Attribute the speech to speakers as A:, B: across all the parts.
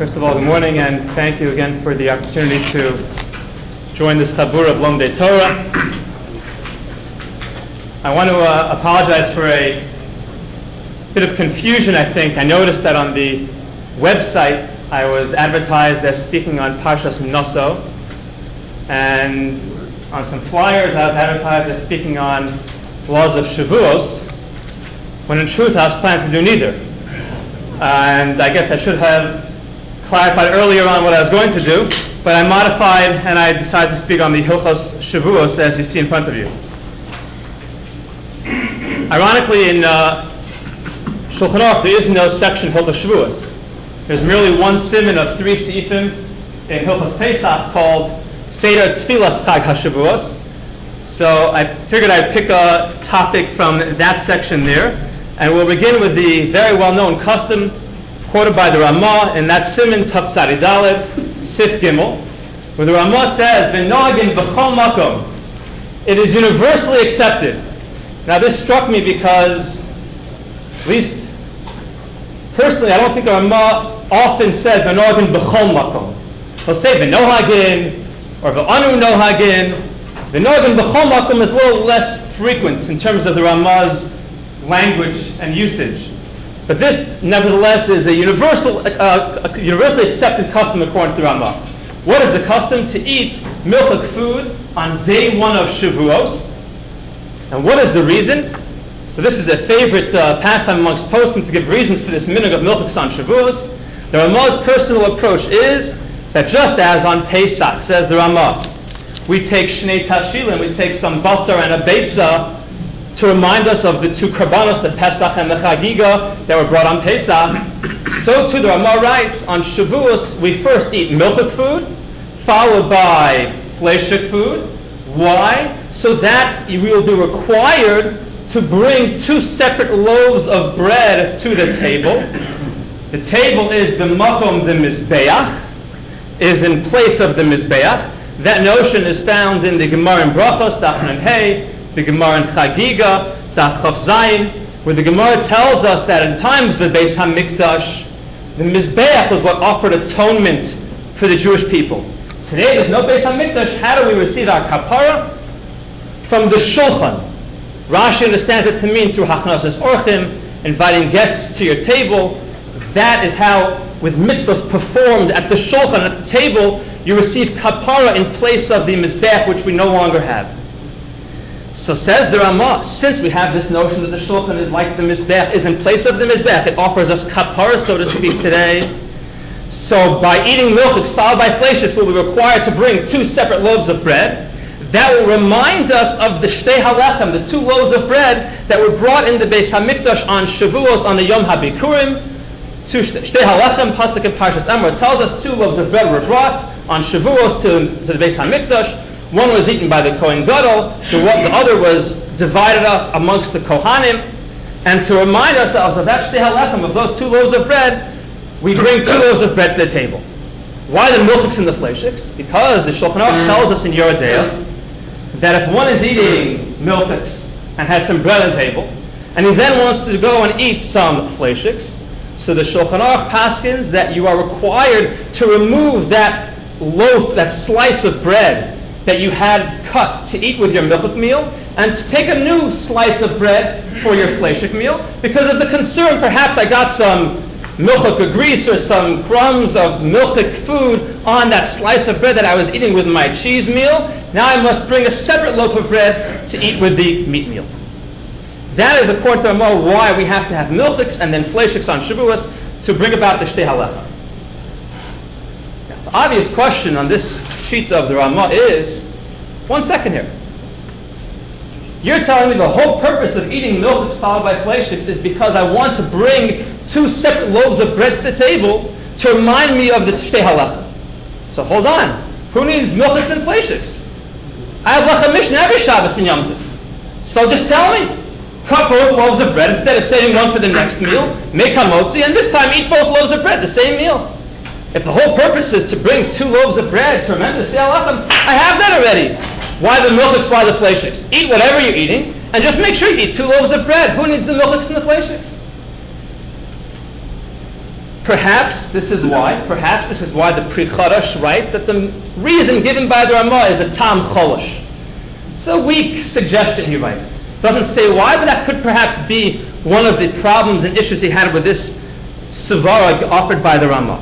A: First of all, good morning, and thank you again for the opportunity to join this tabur of Lomdei Torah. I want to apologize for a bit of confusion, I think. I noticed that on the website I was advertised as speaking on Parshas Noso, and on some flyers I was advertised as speaking on laws of Shavuos, when in truth I was planning to do neither. And I guess I should have clarified earlier on what I was going to do, but I modified and I decided to speak on the Hilchos Shavuos as you see in front of you. Ironically, in Shulchan Aruch there is no section Hilchos Shavuos. There's merely one siman of 3 seifim in Hilchos Pesach called Seder Tfilas Chag HaShavuos. So I figured I'd pick a topic from that section there, and we'll begin with the very well-known custom quoted by the Ramah in that siman Tav Tzadi Daled, Sif Gimel, where the Ramah says, "V'nogin b'chol makom." It is universally accepted. Now this struck me because, at least personally, I don't think the Ramah often says "V'nogin b'chol makom." He'll say "V'nohagin" or "V'anu nohagin." "V'nogin b'chol makom" is a little less frequent in terms of the Ramah's language and usage. But this, nevertheless, is a universally accepted custom according to the Ramah. What is the custom? To eat milchik food on day 1 of Shavuos. And what is the reason? So this is a favorite pastime amongst poskim to give reasons for this minhag of milchiks on Shavuos. The Ramah's personal approach is that just as on Pesach, says the Ramah, we take shnei tashilin, we take some basar and a beitzah to remind us of the 2 karbanos, the Pesach and the Chagiga, that were brought on Pesach. So too the Ramah writes, on Shavuos we first eat milchik food, followed by fleshik food. Why? So that we will be required to bring 2 separate loaves of bread to the table. The table is the makom, the mizbeach, is in place of the mizbeach. That notion is found in the Gemara in Brachos, Daf Nun Hey, the Gemara in Chagiga, Daf Chaf Zayin, where the Gemara tells us that in times of the Beis HaMikdash, the Mizbeach was what offered atonement for the Jewish people. Today there's no Beis HaMikdash. How do we receive our kapara? From the Shulchan. Rashi understands it to mean through Hachnasas Orchim, inviting guests to your table. That is how, with mitzvahs performed at the Shulchan, at the table, you receive kapara in place of the Mizbeach, which we no longer have. So says the Ramah, since we have this notion that the Shulchan is like the Mizbeach, is in place of the Mizbeach, it offers us kapara, so to speak, today. So by eating milk followed by fleshik, we'll be required to bring 2 separate loaves of bread. That will remind us of the shtei halechem, the 2 loaves of bread that were brought in the Beis HaMikdash on Shavuos, on the Yom HaBikurim. Shtei halechem, pasuk in Parshas Emor tells us 2 loaves of bread were brought on Shavuos to the Beis HaMikdash. One was eaten by the Kohen Gadol, the other was divided up amongst the Kohanim. And to remind ourselves of that shtei halechem, of those 2 loaves of bread, we bring 2 loaves of bread to the table. Why the milchiks and the fleshiks? Because the Shulchan Aruch tells us in Yoreh De'ah that if one is eating milchiks and has some bread on the table, and he then wants to go and eat some fleshiks, so the Shulchan Aruch paskins that you are required to remove that loaf, that slice of bread that you had cut to eat with your milchik meal, and to take a new slice of bread for your fleshik meal, because of the concern perhaps I got some milchik grease or some crumbs of milchik food on that slice of bread that I was eating with my cheese meal. Now I must bring a separate loaf of bread to eat with the meat meal. That is, according to the Ramah, why we have to have milchiks and then fleshiks on Shavuos to bring about the shtei halechem. The obvious question on this sheet of the Ramah is, 1 second here. You're telling me the whole purpose of eating milk followed by fleshiks is because I want to bring 2 separate loaves of bread to the table to remind me of the shtei halechem. So hold on. Who needs milchiks and fleshiks? I have Lecha Mishnah every Shabbos in Yom Tov. So just tell me. Cut both loaves of bread instead of saving one for the next meal. Make hamotzi, and this time eat both loaves of bread, the same meal. If the whole purpose is to bring 2 loaves of bread to remember the shtei halechem, I have that already. Why the milchiks, why the fleshiks? Eat whatever you're eating, and just make sure you eat 2 loaves of bread. Who needs the milchiks and the fleshiks? Perhaps this is why the Pri Chadash writes that the reason given by the Ramah is a tam cholosh. It's a weak suggestion, he writes. Doesn't say why, but that could perhaps be one of the problems and issues he had with this Svara offered by the Ramah.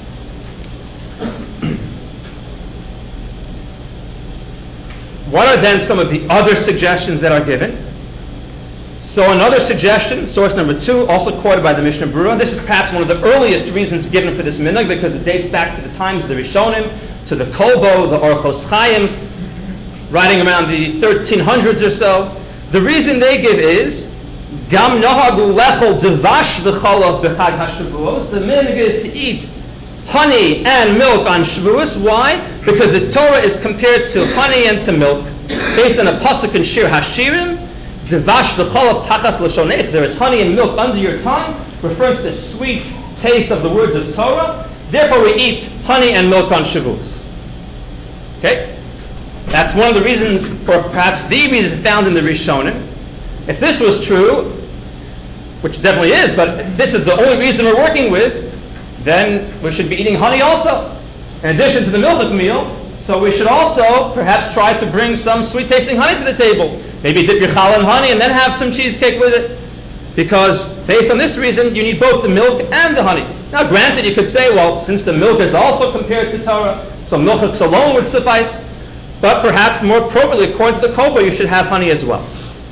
A: What are then some of the other suggestions that are given? So another suggestion, source number 2, also quoted by the Mishnah Berurah. This is perhaps one of the earliest reasons given for this minhag because it dates back to the times of the Rishonim, to the Kolbo, the Orchos Chaim, writing around the 1300s or so. The reason they give is Gam nohagu lechol devash v'chalav b'chag haShavuos. The minhag is to eat honey and milk on Shavuos. Why? Because the Torah is compared to honey and to milk based on a pasuk in Shir Hashirim. Devash v'chalav tachas l'shonech. There is honey and milk under your tongue, referring to the sweet taste of the words of Torah. Therefore, we eat honey and milk on Shavuos. Okay. That's one of the reasons, or perhaps the reason found in the Rishonim. If this was true, which definitely is, but if this is the only reason we're working with, then we should be eating honey also, in addition to the milk meal. So we should also perhaps try to bring some sweet-tasting honey to the table. Maybe dip your challah in honey and then have some cheesecake with it. Because based on this reason, you need both the milk and the honey. Now granted, you could say, well, since the milk is also compared to Torah, so milk alone would suffice. But perhaps more appropriately, according to the Kolbo, you should have honey as well.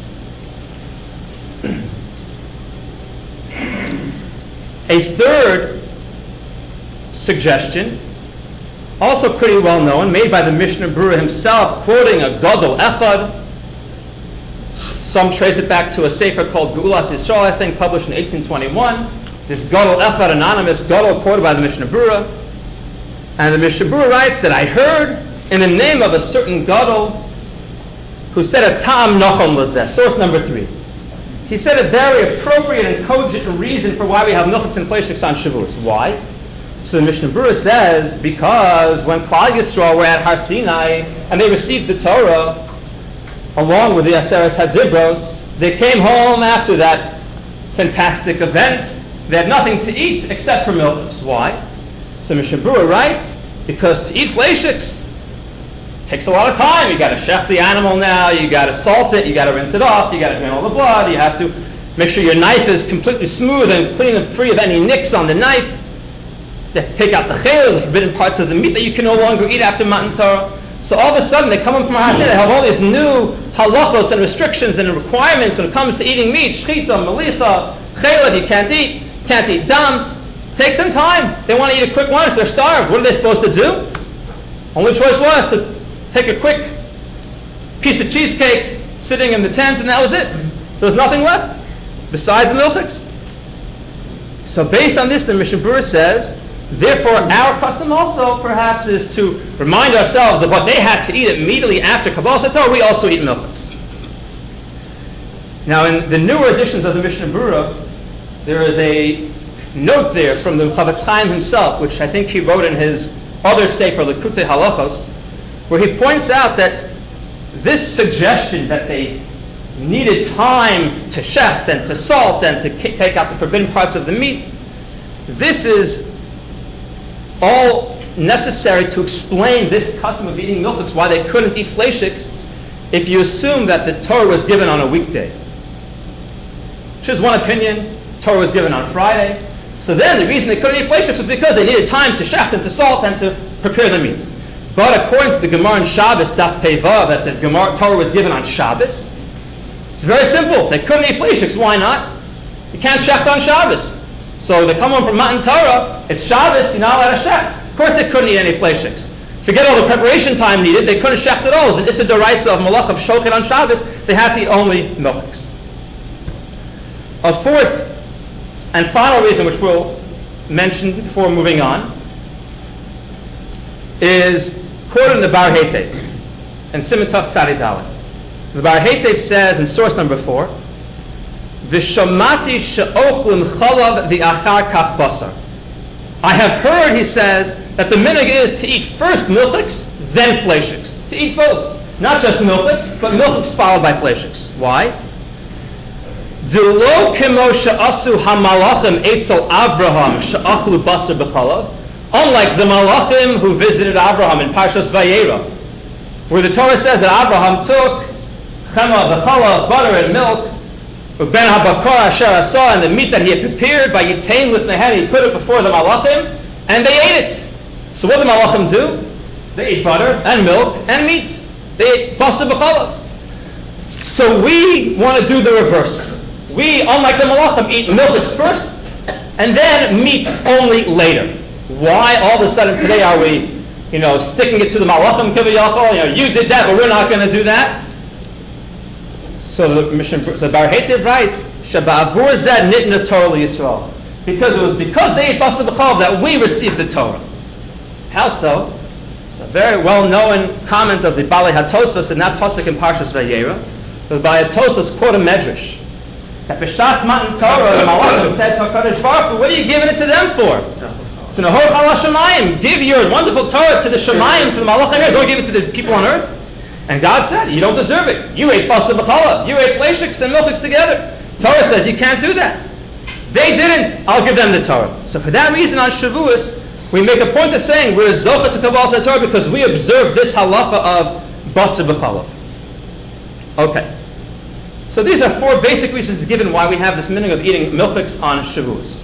A: A third suggestion, also pretty well known, made by the Mishnah Berurah himself, quoting a Gadol Echad. Some trace it back to a sefer called Geulas Yisrael, I think, published in 1821. This Gadol Echad, anonymous Gadol, quoted by the Mishnah Berurah. And the Mishnah Berurah writes that I heard in the name of a certain Gadol who said a tam nochon lazeh, source number 3. He said a very appropriate and cogent reason for why we have nuchos and fleishiks on Shavuos. Why? So the Mishnah Berurah says, because when Klal Yisrael were at Har Sinai and they received the Torah along with the Aseret HaDibros, they came home after that fantastic event. They had nothing to eat except for milk. Why? So Mishnah Berurah writes, because to eat fleishiks takes a lot of time. You got to chef the animal now, you got to salt it, you got to rinse it off, you got to drain all the blood, you have to make sure your knife is completely smooth and clean and free of any nicks on the knife. You have to take out the chayil, the forbidden parts of the meat that you can no longer eat after Matan Torah. So all of a sudden they come in from Har Sinai, they have all these new halachos and restrictions and requirements when it comes to eating meat, shchita, malicha, chayil, you can't eat dam. Takes them time. They want to eat a quick lunch, they're starved. What are they supposed to do? Only choice was to take a quick piece of cheesecake sitting in the tent, and that was it. There was nothing left besides the milchiks. So based on this, the Mishnah Berurah says, therefore our custom also perhaps is to remind ourselves of what they had to eat immediately after Kabbalas Torah. We also eat milchiks. Now in the newer editions of the Mishnah Berurah, there is a note there from the Chavetz Chaim himself, which I think he wrote in his other sefer, Likutei Halachos, where he points out that this suggestion that they needed time to chef and to salt and to take out the forbidden parts of the meat, this is all necessary to explain this custom of eating milchiks, why they couldn't eat fleishiks, if you assume that the Torah was given on a weekday. Which is one opinion. Torah was given on Friday. So then the reason they couldn't eat fleishiks was because they needed time to chef and to salt and to prepare the meat. But according to the Gemara in Shabbos, Daf Pei Vav, that the Torah was given on Shabbos, it's very simple. They couldn't eat fleishiks. Why not? You can't chef on Shabbos. So they come home from Matan Torah, it's Shabbos, you're not allowed to chef. Of course they couldn't eat any fleishiks. Forget all the preparation time needed, they couldn't chef at all. It was an Issa D'Oraisa of Malach of Shochet on Shabbos, they had to eat only milchiks. A fourth and final reason, which we'll mention before moving on, is quoted in the Bar Heitev, in Siman Tov Tzadi Dalet. The Bar Heitev says in source number 4, V'shamati she'ochlim chalav v'achar kach basar. I have heard, he says, that the minhag is to eat first milchiks, then fleishiks. To eat both. Not just milchiks, but milchiks followed by fleishiks. Why? Dulo kemo she'asu hamalachim etzel Abraham she'achlu basar b'chalav. Unlike the malachim who visited Abraham in Parshas Vayera, where the Torah says that Abraham took chema v'chalav, butter and milk, ben habakar asher asah, and the meat that he had prepared by yitain lifneihem, he put it before the malachim, and they ate it. So what did the malachim do? They ate butter and milk and meat. They ate basar b'chalav. So we want to do the reverse. We, unlike the malachim, eat milk first, and then meat only later. Why all of a sudden today are we, sticking it to the malachim kiviyachol? You did that, but we're not going to do that. So the Mishnah, so Bar Hetev writes, "Shaba'avur zed nitna Torah liyisrael," because it was because they ate basar b'chalav that we received the Torah. How so? It's a very well-known comment of the Balei HaTosfos in that pasuk in Parshas Vayera. The Balei HaTosfos quote a medrash that b'shas matan Torah the malachim said to HaKadosh Baruch Hu, "What are you giving it to them for?" To Nahor Chala Shemayim, give your wonderful Torah to the Shemayim, to the Malachim. Don't give it to the people on earth. And God said, you don't deserve it. You ate basar b'chalav. You ate fleishiks and milchiks together. Torah says you can't do that. They didn't. I'll give them the Torah. So for that reason on Shavuos, we make a point of saying we're zocha to kabbalas Torah because we observe this halacha of basar b'chalav. Okay. So these are four basic reasons given why we have this minhag of eating milchiks on Shavuos.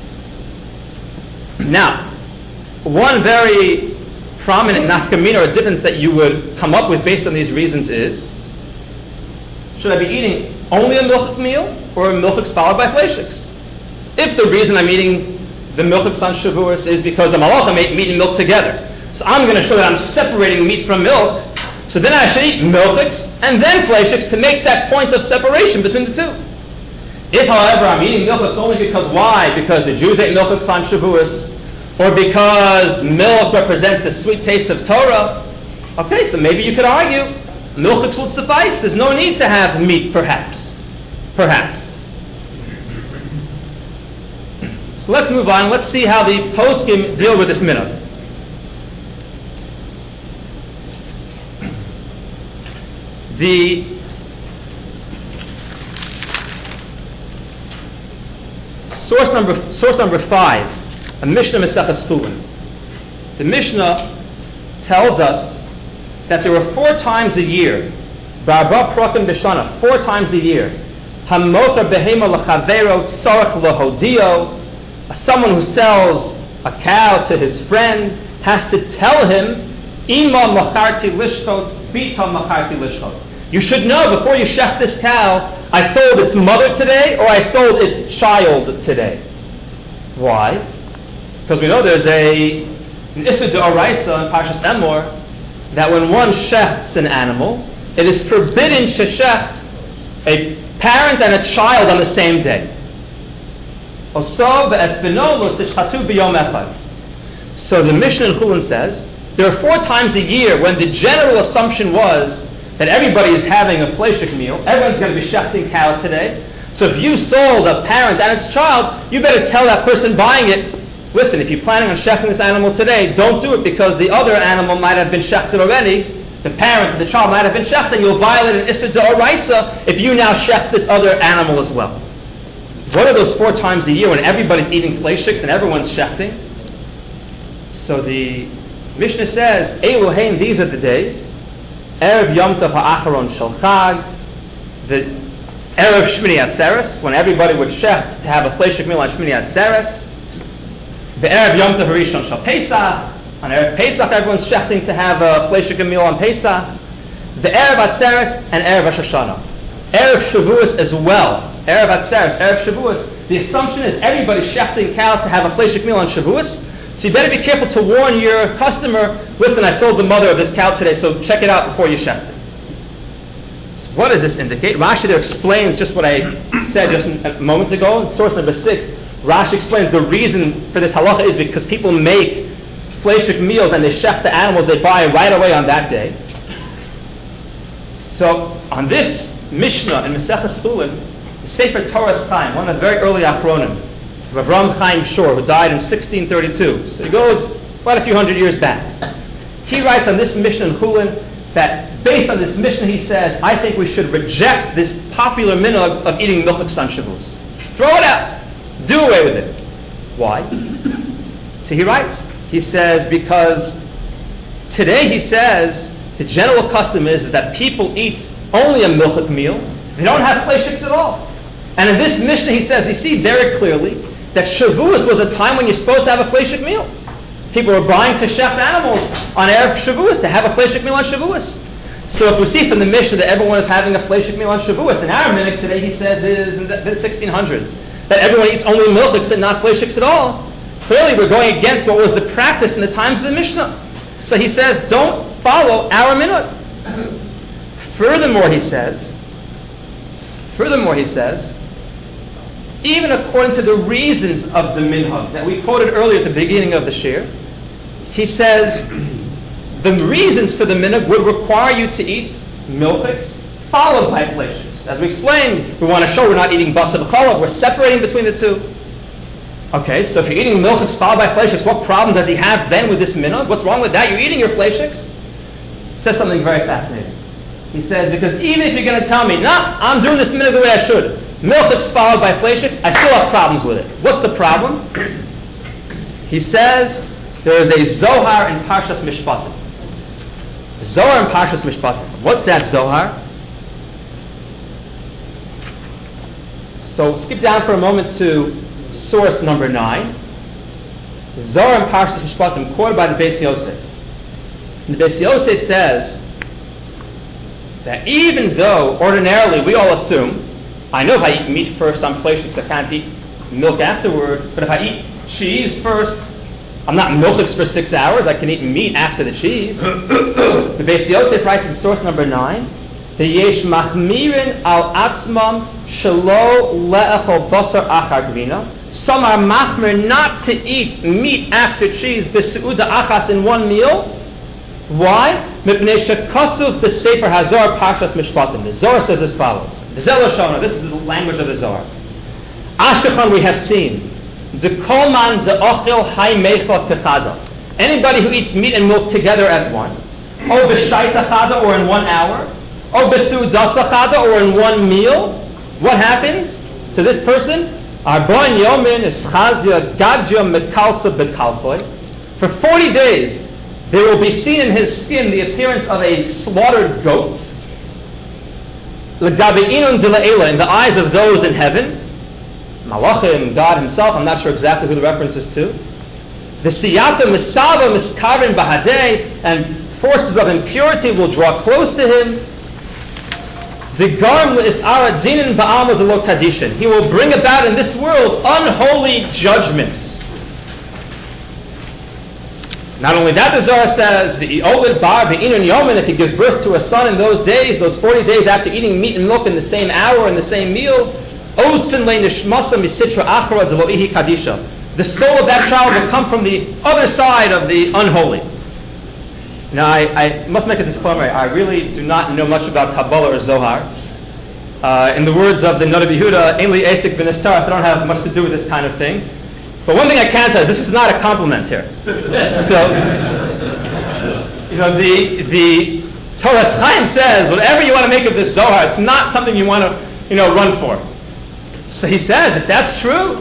A: Now, one very prominent nafkamina or difference that you would come up with based on these reasons is, should I be eating only a milchik meal or a milchiks followed by fleishiks? If the reason I'm eating the milchiks on Shavuos is because the malachim ate meat and milk together, so I'm going to show that I'm separating meat from milk, so then I should eat milchiks and then fleishiks to make that point of separation between the two. If, however, I'm eating milchiks only because why? Because the Jews ate milchiks on Shavuos, or because milk represents the sweet taste of Torah, okay, so maybe you could argue milchiks would suffice. There's no need to have meat, perhaps. So let's move on. Let's see how the poskim deal with this minhag. The source number 5, a Mishnah Maseches Chulin. The Mishnah tells us that there were 4 times a year, Ba'arba Prakim B'Shana, 4 times a year, Hamotar Behema L'Chavero Tzarech L'Hodio, someone who sells a cow to his friend has to tell him, Ima Macharti Lishchot, Bita Macharti Lishchot. You should know before you shech this cow, I sold its mother today or I sold its child today. Why? Because we know there's an Issur D'Oraisa in Parshas Emor that when one shechts an animal, it is forbidden to shecht a parent and a child on the same day. So the Mishnah in Chulin says there are 4 times a year when the general assumption was that everybody is having a fleishik meal. Everyone's going to be shechting cows today. So if you sold a parent and its child, you better tell that person buying it, listen, if you're planning on shechting this animal today, don't do it because the other animal might have been shechted already. The parent and the child might have been shechted. You'll violate an Issur D'Oraisa if you now shecht this other animal as well. What are those 4 times a year when everybody's eating fleishiks and everyone's shechting? So the Mishnah says, Elohein, these are the days. Erev Yom Tov Ha'acharon Shel Chag, the Erev Shmini Atzeres, when everybody would shecht to have a fleishik meal on Shmini Atzeres. The Erev Yom Tov Rishon Shel Pesach, on Erev Pesach everyone's shechting to have a fleishik meal on Pesach. The Erev Atzeres and Erev Rosh Hashanah. Erev Shavuos as well. Erev Atzeres, Erev Shavuos. The assumption is everybody's shechting cows to have a fleishik meal on Shavuos. So you better be careful to warn your customer, listen, I sold the mother of this cow today, so check it out before you shecht it. So what does this indicate? Rashi there explains just what I said just a moment ago. In source number 6, Rashi explains the reason for this halacha is because people make fleishik meals and they shecht the animals they buy right away on that day. So on this Mishnah in Maseches Chulin, the Sefer Torah's Chaim, one of the very early Achronim, Avraham Chaim Shor, who died in 1632. So he goes quite a few hundred years back. He writes on this Mishnah in Chulin that based on this Mishnah, he says, I think we should reject this popular minhag of eating milchiks on Shavuos. Throw it out. Do away with it. Why? So he writes, he says, because today, he says, the general custom is that people eat only a milchik meal. They don't have fleishiks at all. And in this Mishnah, he says, you see very clearly that Shavuos was a time when you're supposed to have a fleishik meal. People were buying to chef animals on Erev Shavuos to have a fleishik meal on Shavuos. So if we see from the Mishnah that everyone is having a fleishik meal on Shavuos, in our minhag today, he says, is in the 1600s, that everyone eats only milchiks and not fleishiks at all. Clearly, we're going against what was the practice in the times of the Mishnah. So he says, don't follow our minhag. Furthermore, he says, even according to the reasons of the minhag that we quoted earlier at the beginning of the shir, he says the reasons for the minhag would require you to eat milchiks followed by fleishiks. As we explained, we want to show we're not eating basar v'cholov, we're separating between the two. Okay, so if you're eating milchiks followed by fleishiks, what problem does he have then with this minhag? What's wrong with that? You're eating your fleishiks? He says something very fascinating. He says, because even if you're going to tell me, I'm doing this minhag the way I should, milchiks followed by fleishiks, I still have problems with it. What's the problem? He says, there is a Zohar in Parshas Mishpatim. Zohar in Parshas Mishpatim. What's that Zohar? So skip down for a moment to source number 9. Zohar in Parshas Mishpatim, quoted by the Beis Yosef. And the Beis Yosef says that even though ordinarily we all assume, I know if I eat meat first, I'm fleishiks, I can't eat milk afterwards, but if I eat cheese first, I'm not milchiks for 6 hours, I can eat meat after the cheese. The Beis Yosef writes in source number 9, V'yesh machmirin al atzmam shelo le'echol basar achar gvina. Some are machmir not to eat meat after cheese, b'seuda achas in one meal. Why? Mipnei shekasuv b'sefer hazor parshas mishpatim. The Zohar says as follows. This is the language of the Zohar. Ashkechan we have seen. Anybody who eats meat and milk together as one, or b'shayta chada, or in 1 hour, or b'sudasa chada, or in one meal, what happens to this person? Arbon yomin ischazia gadja mekalsa bekalkoi. For 40 days, there will be seen in his skin the appearance of a slaughtered goat. L'gabe'inun dila'ela, in the eyes of those in heaven. Malachim, God himself, I'm not sure exactly who the reference is to. The siyata misava miskarin bahadeh, and forces of impurity will draw close to him. The garm is'ara dinin ba'alma delo kadishin. He will bring about in this world unholy judgments. Not only that, the Zohar says, the olid bar be'inun yomin, if he gives birth to a son in those days, those 40 days after eating meat and milk in the same hour, in the same meal, the soul of that child will come from the other side of the unholy. Now, I must make a disclaimer. I really do not know much about Kabbalah or Zohar. In the words of the Noda B'Yehuda, Ein li esek b'nestar, I don't have much to do with this kind of thing. But one thing I can tell is this is not a compliment here. So, the Torah Chaim says, whatever you want to make of this Zohar, it's not something you want to, run for. So he says, if that's true,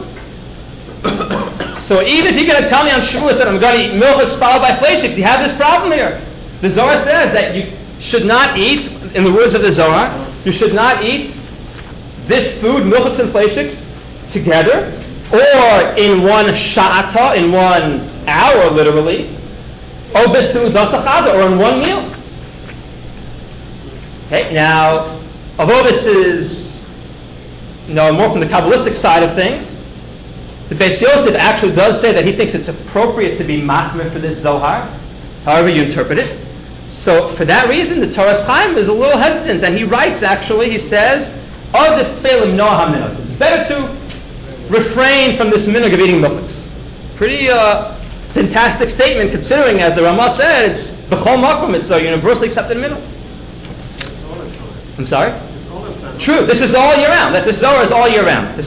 A: so even if you're going to tell me on Shavuos that I'm going to eat milchiks followed by fleishiks, you have this problem here. The Zohar says that you should not eat, in the words of the Zohar, you should not eat this food, milchiks and fleishiks, together, or in one sha'ata, in 1 hour literally, or or in one meal. Okay, now, although this is more from the Kabbalistic side of things, the Beis Yosef actually does say that he thinks it's appropriate to be machmir for this Zohar, however you interpret it. So for that reason, the Torah Chaim is a little hesitant, and he writes actually, he says, it's better to refrain from this minhag of eating milchiks. Pretty fantastic statement, considering, as the Ramah said, it's b'chol makom, it's a universally accepted minhag. I'm sorry? True, this is all year round. This Zohar is all year round.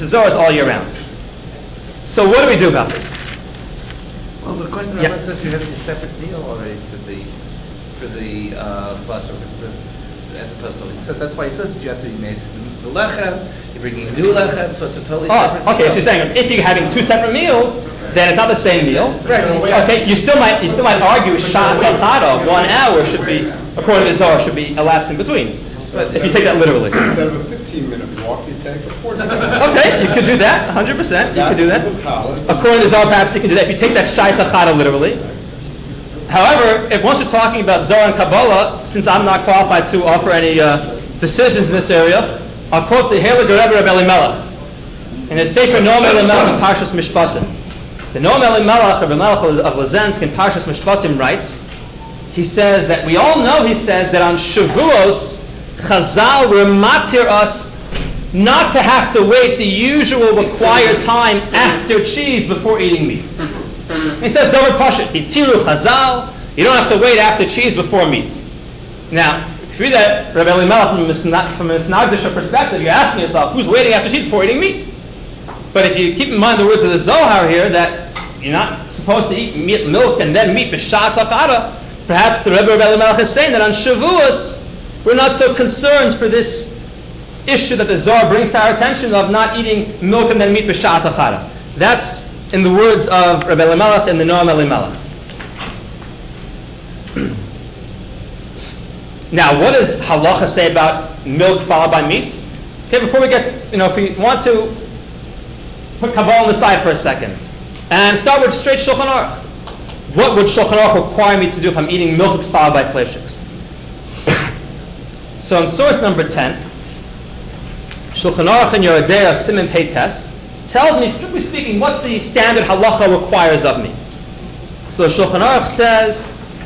A: So what do we do about this?
B: Well, according to the Ramah says you have a separate meal already for the basar as opposed to. So that's why he says that you have to be made the lechem. You're bringing a new lechem, so it's a totally separate.
A: Okay, so you're saying if you're having two separate meals, then it's not the same meal.
B: Right.
A: Okay, you still might argue shah tachara, 1 hour should be, according to the Zohar, should be elapsed in between. But if you take that literally.
C: Instead of a 15-minute walk, you take a 40-minute walk.
A: Okay, you could do that, 100%. You could do that. According to Zohar, perhaps you can do that. If you take that shai tachara literally. However, if once you're talking about Zohar and Kabbalah, since I'm not qualified to offer any decisions in this area, I'll quote the Heilige Rebbe Reb Elimelech in his Sefer Noam Elimelech in Parshas Mishpatim. The Noam Elimelech of Lazensk in Parshas Mishpatim writes, he says that we all know, he says, that on Shavuos, Chazal were matir us not to have to wait the usual required time after cheese before eating meat. He says, Dover Pashat, Hitiru Chazal, you don't have to wait after cheese before meat. Now, if you read that, Rabbi Elimelech, from a Snagdisha perspective, you're asking yourself, who's waiting after cheese before eating meat? But if you keep in mind the words of the Zohar here, that you're not supposed to eat milk and then meat b'sha'at ha'chara, perhaps the Rebbe Elimelech is saying that on Shavuos, we're not so concerned for this issue that the Zohar brings to our attention of not eating milk and then meat b'sha'at ha'chara. That's in the words of Rabbi Elimelech and the Noam Elimelech. Now, what does halacha say about milk followed by meat? Okay, before we get, if we want to put Kabbalah on the side for a second and start with straight Shulchan Aruch. What would Shulchan Aruch require me to do if I'm eating milk that's followed by fleishiks? So in source number 10, Shulchan Aruch in Yerodea Siman Pei Tes tells me, strictly speaking, what the standard halacha requires of me. So Shulchan Aruch says,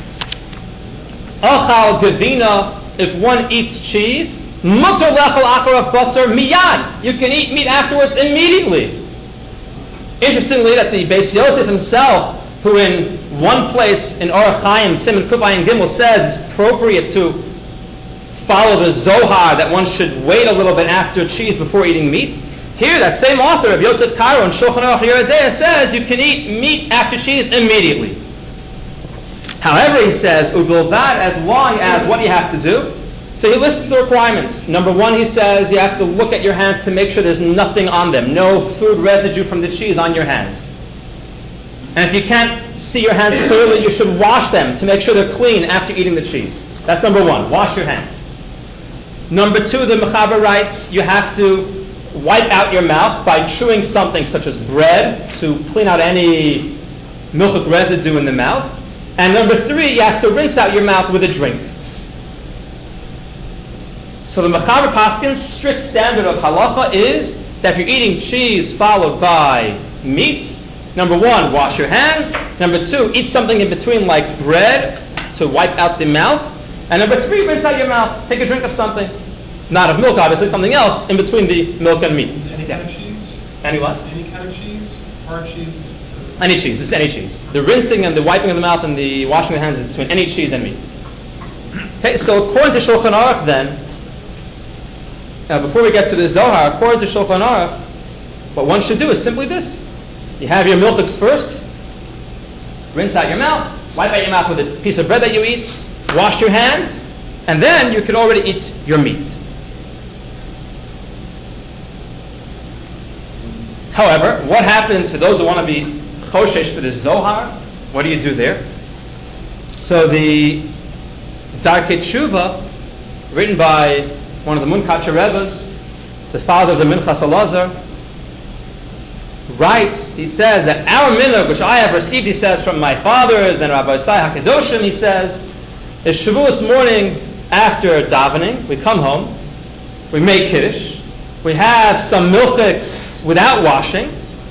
A: Achal gavina, if one eats cheese, mutar lechal acharav basar miyad. You can eat meat afterwards immediately. Interestingly, that the Beis Yosef himself, who in one place in Orach Chaim, Siman Kuf Ayin Gimel, says it's appropriate to follow the Zohar, that one should wait a little bit after cheese before eating meat. Here, that same author of Yosef Karo and Shulchan Aruch Yerodea says you can eat meat after cheese immediately. However, he says, ubilvad, as long as what do you have to do? So he lists the requirements. Number 1, he says you have to look at your hands to make sure there's nothing on them, no food residue from the cheese on your hands. And if you can't see your hands clearly, you should wash them to make sure they're clean after eating the cheese. That's number 1, wash your hands. Number 2, the Mechaber writes, you have to wipe out your mouth by chewing something such as bread to clean out any milk residue in the mouth. And number 3, you have to rinse out your mouth with a drink. So the Mechaber Paskin's strict standard of halacha is that if you're eating cheese followed by meat, number 1, wash your hands. Number 2, eat something in between like bread to wipe out the mouth. And number 3, rinse out your mouth. Take a drink of something. Not of milk, obviously, something else in between the milk and meat.
C: Any kind of cheese?
A: Any what?
C: Any kind of cheese? Hard cheese?
A: Any cheese, just any cheese. The rinsing and the wiping of the mouth and the washing of the hands is between any cheese and meat. Okay, so according to Shulchan Aruch then, before we get to the Zohar, according to Shulchan Aruch, what one should do is simply this. You have your milchiks first, rinse out your mouth, wipe out your mouth with a piece of bread that you eat, wash your hands, and then you can already eat your meat. However, what happens for those who want to be choshesh for the Zohar? What do you do there? So the Darkei Tshuva, written by one of the Munkacher Rebbes, the father of the Minchas Elazar, writes, he says that our minhag, which I have received, he says, from my fathers and Rabbi Isai HaKadoshim, he says, is Shavuos morning after davening, we come home, we make Kiddush, we have some milchiks without washing,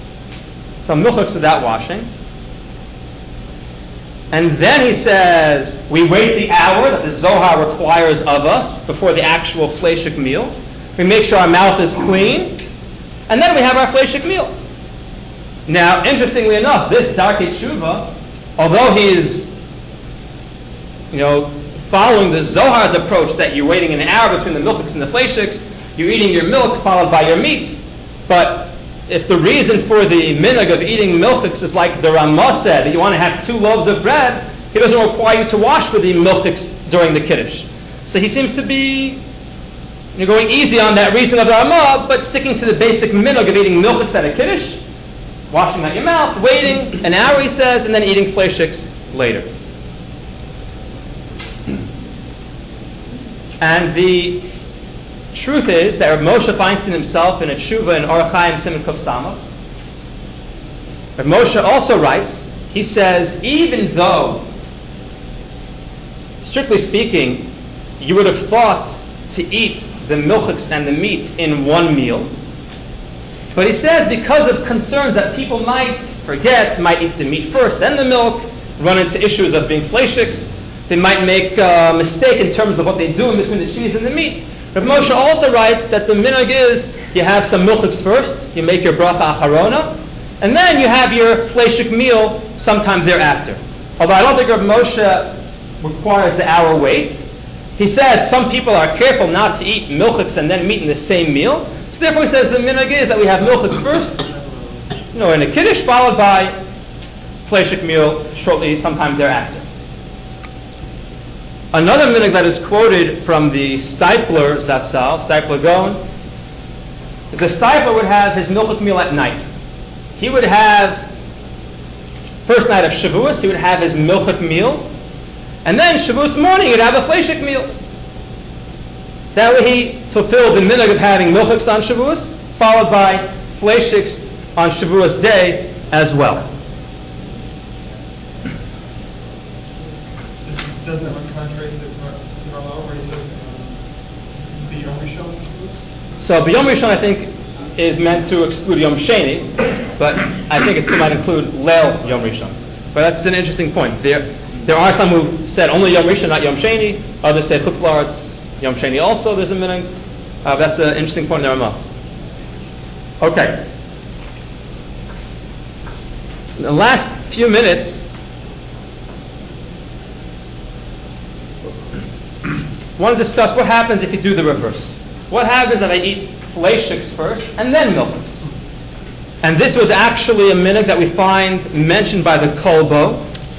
A: and then he says, we wait the hour that the Zohar requires of us before the actual fleishik meal. We make sure our mouth is clean, and then we have our fleishik meal. Now, interestingly enough, this Darkei Tshuva, although he is, following the Zohar's approach that you're waiting an hour between the milchiks and the fleishiks, you're eating your milk followed by your meat. But if the reason for the minhag of eating milchiks is like the Ramah said, that you want to have 2 loaves of bread, he doesn't require you to wash for the milchiks during the Kiddush. So he seems to be going easy on that reason of the Ramah, but sticking to the basic minhag of eating milchiks at a Kiddush, washing out your mouth, waiting an hour, he says, and then eating fleishiks later. And the truth is that Rav Moshe Feinstein himself in a tshuva in Orach Chaim Siman Kuf Samach, Rav Moshe also writes, he says, even though, strictly speaking, you would have thought to eat the milchiks and the meat in one meal, but he says because of concerns that people might forget, might eat the meat first, then the milk, run into issues of being fleishiks, they might make a mistake in terms of what they do in between the cheese and the meat. Rav Moshe also writes that the minhag is you have some milchiks first, you make your bracha acharona, and then you have your fleishik meal sometime thereafter. Although I don't think Rav Moshe requires the hour wait. He says some people are careful not to eat milchiks and then meat in the same meal. So therefore he says the minhag is that we have milchiks first, in a kiddush, followed by fleishik meal shortly sometime thereafter. Another minhag that is quoted from the Steipler Zatzal, Steipler Gaon, is the Steipler would have his milchik meal at night. He would have, first night of Shavuos, he would have his milchik meal, and then Shavuos morning he'd have a fleishik meal. That way he fulfilled the minhag of having milchiks on Shavuos, followed by fleishiks on Shavuos day as well.
C: Doesn't that run contrary to the Ramah where he says B'yom Rishon Shavuos?
A: So B'yom Rishon I think is meant to exclude Yom Sheni, but I think it still might include Leil Yom Rishon. But that's an interesting point. There are some who said only Yom Rishon, not Yom Sheni. Others say Chutz La'aretz Yom Sheni also. There's a minhag. That's an interesting point in the Ramah. Okay. In the last few minutes, I want to discuss what happens if you do the reverse. What happens if I eat fleishiks first and then milchiks? And this was actually a minhag that we find mentioned by the Kolbo.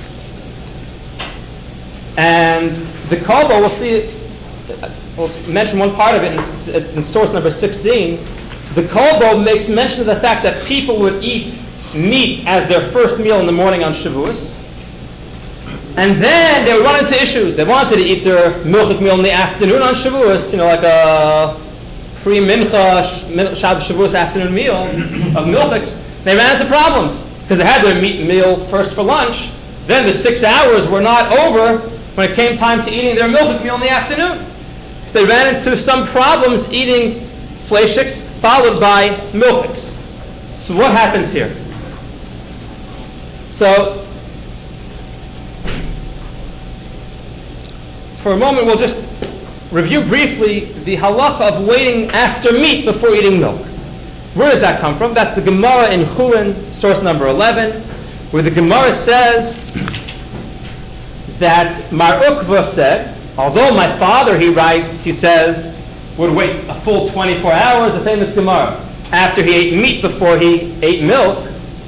A: And the Kolbo, we'll mention one part of it, it's in source number 16. The Kolbo makes mention of the fact that people would eat meat as their first meal in the morning on Shavuos. And then they would run into issues. They wanted to eat their milchik meal in the afternoon on Shavuos, like a pre-mincha Shavuos afternoon meal of milchiks. They ran into problems because they had their meat meal first for lunch. Then the 6 hours were not over when it came time to eating their milchik meal in the afternoon. So they ran into some problems eating fleishiks followed by milchiks. So what happens here? So for a moment, we'll just review briefly the halacha of waiting after meat before eating milk. Where does that come from? That's the Gemara in Chulin, source number 11, where the Gemara says that Mar Ukva said, although my father, he writes, he says, would wait a full 24 hours, a famous Gemara, after he ate meat before he ate milk,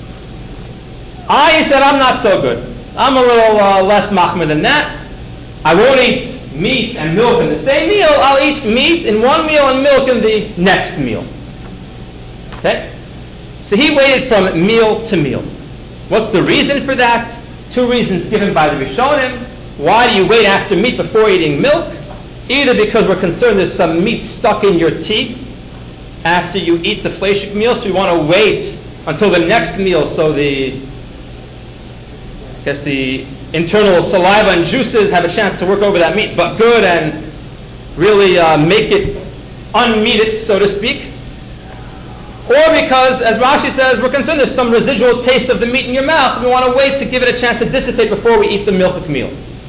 A: he said, I'm not so good. I'm a little less machmir than that. I won't eat meat and milk in the same meal. I'll eat meat in one meal and milk in the next meal. Okay? So he waited from meal to meal. What's the reason for that? Two reasons given by the Rishonim. Why do you wait after meat before eating milk? Either because we're concerned there's some meat stuck in your teeth after you eat the fleishik meal, so you want to wait until the next meal so the internal saliva and juices have a chance to work over that meat, but good, and really make it, unmeat it, so to speak. Or because, as Rashi says, we're concerned there's some residual taste of the meat in your mouth, and we want to wait to give it a chance to dissipate before we eat the milchik meal.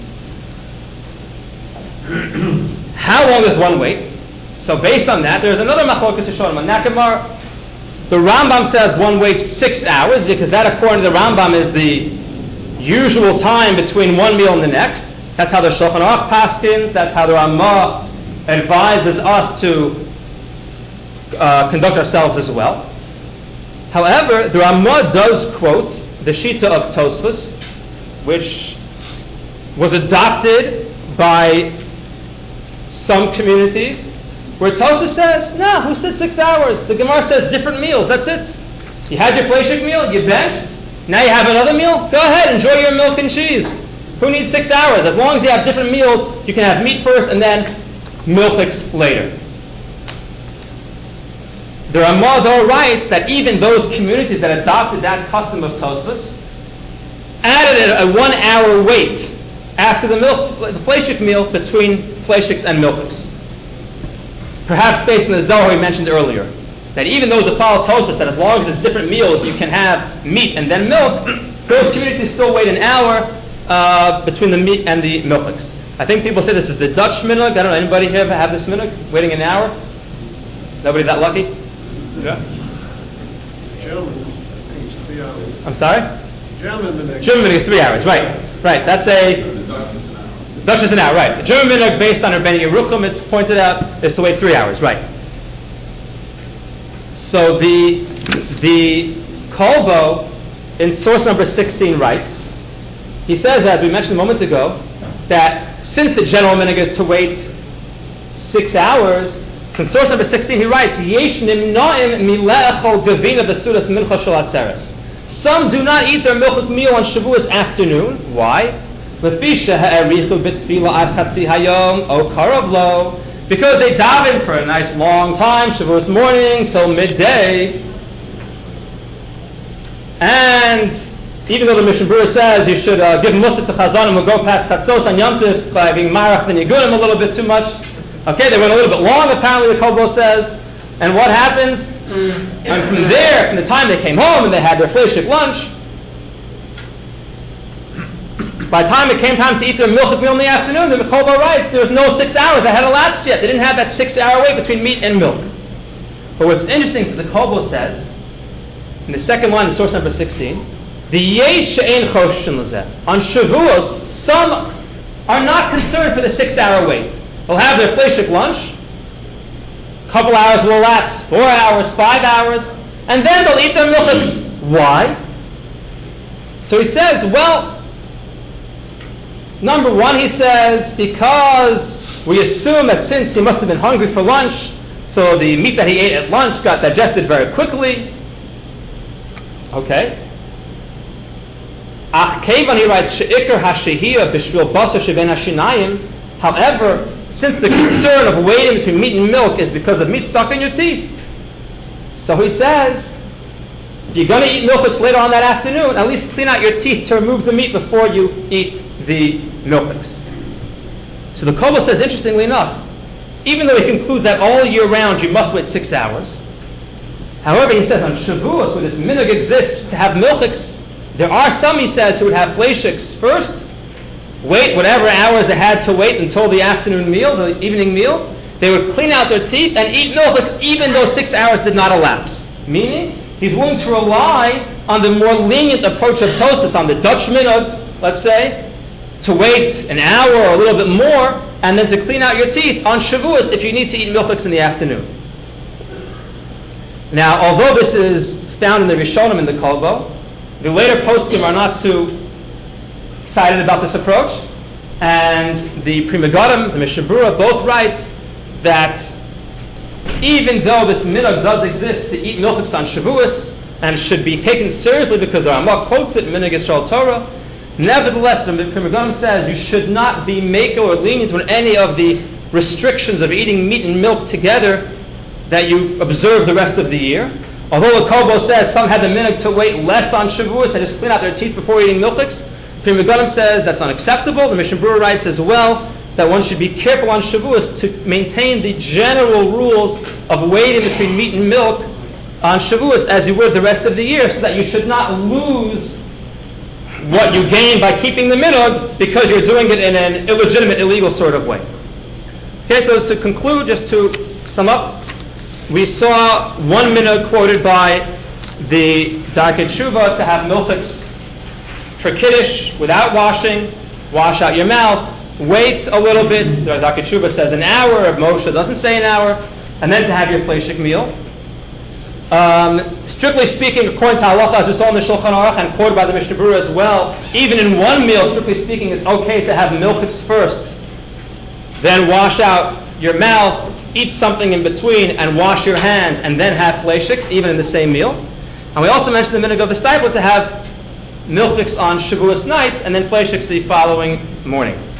A: How long does one wait? So based on that, there's another machlokas Rishonim. Nakamar, the Rambam says one waits 6 hours, because that, according to the Rambam, is the usual time between one meal and the next. That's how the Shulchan Aruch paskins. That's how the Ramah advises us to conduct ourselves as well. However, the Ramah does quote the Shita of Tosfos, which was adopted by some communities where Tosfos says, no, who said 6 hours? The Gemara says different meals, that's it. You had your fleishik meal, you benched, now you have another meal? Go ahead, enjoy your milk and cheese. Who needs 6 hours? As long as you have different meals, you can have meat first and then milchiks later. The Ramah though writes that even those communities that adopted that custom of Tosfos added a 1 hour wait after the fleishik meal between fleishiks and milchiks. Perhaps based on the Zohar we mentioned earlier, that even those that follow Tosfos, that as long as it's different meals, you can have meat and then milk, those communities still wait an hour between the meat and the milchiks. I think people say this is the Dutch minhag. I don't know, anybody here have this minhag, waiting an hour? Nobody that lucky? Yeah.
D: German, I think it's 3 hours.
A: I'm sorry?
D: German minhag.
A: German minhag is 3 hours, right. That's a... Dutch is an hour, right. The German minhag, based on Rabbeinu Yerucham, it's pointed out, is to wait 3 hours, right. So the Kolbo, in source number 16, writes, he says, as we mentioned a moment ago, that since the general minhag is to wait 6 hours, in source number 16 he writes, Yesh nimna'im mile'echol gavina b'sudas mincha shel atzeres. Some do not eat their milchik meal on Shavuos afternoon. Why? Because they daven for a nice long time, Shavuos morning till midday. And even though the Mishnah Berurah says you should give mussar to Chazanim who go past Chatzos on Yom Tov by being marach and Yigunim a little bit too much. Okay, they went a little bit long, apparently the Kolbo says. And what happens? And from there, from the time they came home and they had their fleishik lunch, by the time it came time to eat their milchik meal in the afternoon, the Kolbo writes there was no 6 hours that had elapsed yet. They didn't have that 6 hour wait between meat and milk. But what's interesting, the Kolbo says, in the second line, in source number 16, the yesh she'ein choshen l'zeh. On Shavuos, some are not concerned for the 6 hour wait. They'll have their fleishik lunch, a couple hours will elapse, 4 hours, 5 hours, and then they'll eat their milchiks. Why? So he says, well, number one, he says, because we assume that since he must have been hungry for lunch, so the meat that he ate at lunch got digested very quickly. Okay. Ach kevan, he writes, she'ikar hashehiyah b'shvil basar sheben hashinayim. However, since the concern of waiting between meat and milk is because of meat stuck in your teeth, so he says, if you're going to eat milchiks later on that afternoon, at least clean out your teeth to remove the meat before you eat the milchiks. So the Kolbo says, interestingly enough, even though he concludes that all year round you must wait 6 hours, however, he says on Shavuos, where this minhag exists to have milchiks, there are some, he says, who would have fleishiks first, wait whatever hours they had to wait until the afternoon meal, the evening meal. They would clean out their teeth and eat milchiks even though 6 hours did not elapse. Meaning, he's willing to rely on the more lenient approach of Tosfos, on the Dutch minhag, let's say, to wait an hour or a little bit more, and then to clean out your teeth on Shavuos if you need to eat milchiks in the afternoon. Now, although this is found in the Rishonim in the Kolbo, the later poskim are not too excited about this approach, and the Pri Megadim, the Mishnah Berurah, both write that even though this minhag does exist to eat milchiks on Shavuos, and should be taken seriously because the Ramah quotes it in Minhag Yisrael Torah, nevertheless, the Pri Megadim says you should not be makel or lenient with any of the restrictions of eating meat and milk together that you observe the rest of the year. Although the Kolbo says some had the minhag to wait less on Shavuos, they just clean out their teeth before eating milchiks, Pri Megadim says that's unacceptable. The Mishnah Berurah writes as well that one should be careful on Shavuos to maintain the general rules of waiting between meat and milk on Shavuos as you would the rest of the year, so that you should not lose what you gain by keeping the minhag because you're doing it in an illegitimate, illegal sort of way. Okay, so to conclude, just to sum up, we saw one minhag quoted by the Darkei Tshuva to have milchiks for Kiddush without washing, wash out your mouth, wait a little bit, the Darkei Tshuva says an hour, Rav Moshe doesn't say an hour, and then to have your fleishik meal. Strictly speaking, according to halacha, as we saw in the Shulchan Aruch and quoted by the Mishnah Berurah as well, even in one meal, strictly speaking, it's okay to have milchiks first then wash out your mouth, eat something in between, and wash your hands, and then have fleishiks, even in the same meal. And we also mentioned a minute ago the stipler to have milchiks on Shavuos night, and then fleishiks the following morning.